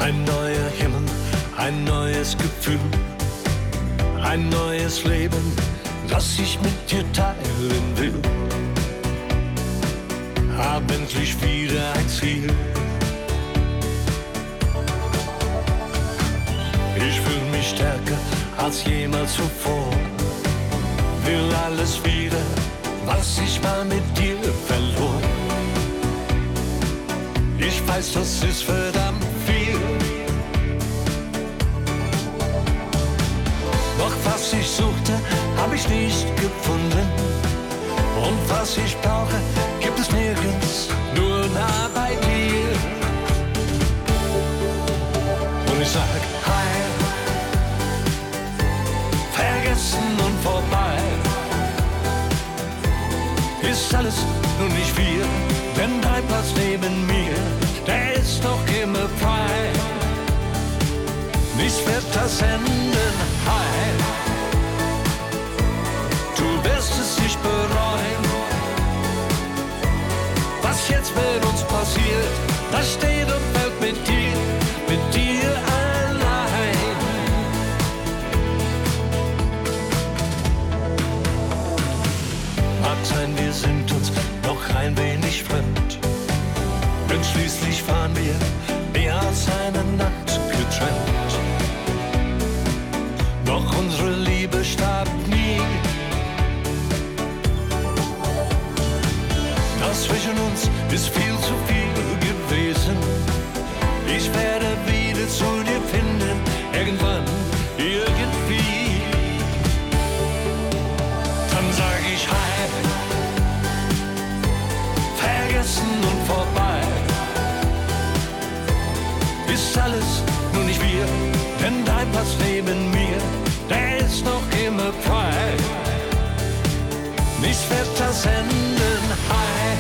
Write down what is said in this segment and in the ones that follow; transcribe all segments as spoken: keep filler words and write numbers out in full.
Ein neuer Himmel, ein neues Gefühl, ein neues Leben, das ich mit dir teilen will. Hab endlich wieder ein Ziel. Ich fühl mich stärker als jemals zuvor. Will alles wieder, was ich mal mit dir verlor. Ich weiß, das ist verdammt viel. Doch was ich suchte, hab ich nicht gefunden. Und was ich brauche, gibt es nirgends, nur nah bei dir. Und ich sag, hi, vergessen und vorbei. Ist alles nur nicht viel, denn dein Platz neben mir, der ist doch immer frei. Nichts wird das enden, hi. Du wirst es nicht bereuen. Was jetzt mit uns passiert, das steht und fällt mit dir, mit dir allein. Mag sein, wir sind uns noch ein wenig fremd, denn schließlich waren wir mehr als eine Nacht getrennt. Doch unsere Liebe starb nie. Das zwischen uns ist viel zu viel gewesen. Ich werde wieder zu dir finden, irgendwann, irgendwie. Dann sag ich hi, vergessen und vorbei. Ist alles nur nicht wir, denn dein Platz neben mir, der ist noch immer frei. Nichts wird das enden, hi.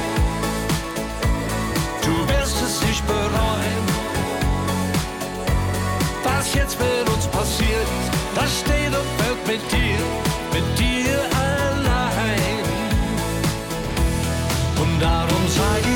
Du wirst es nicht bereuen. Was jetzt mit uns passiert, das steht und fällt mit dir, mit dir allein. Und darum sag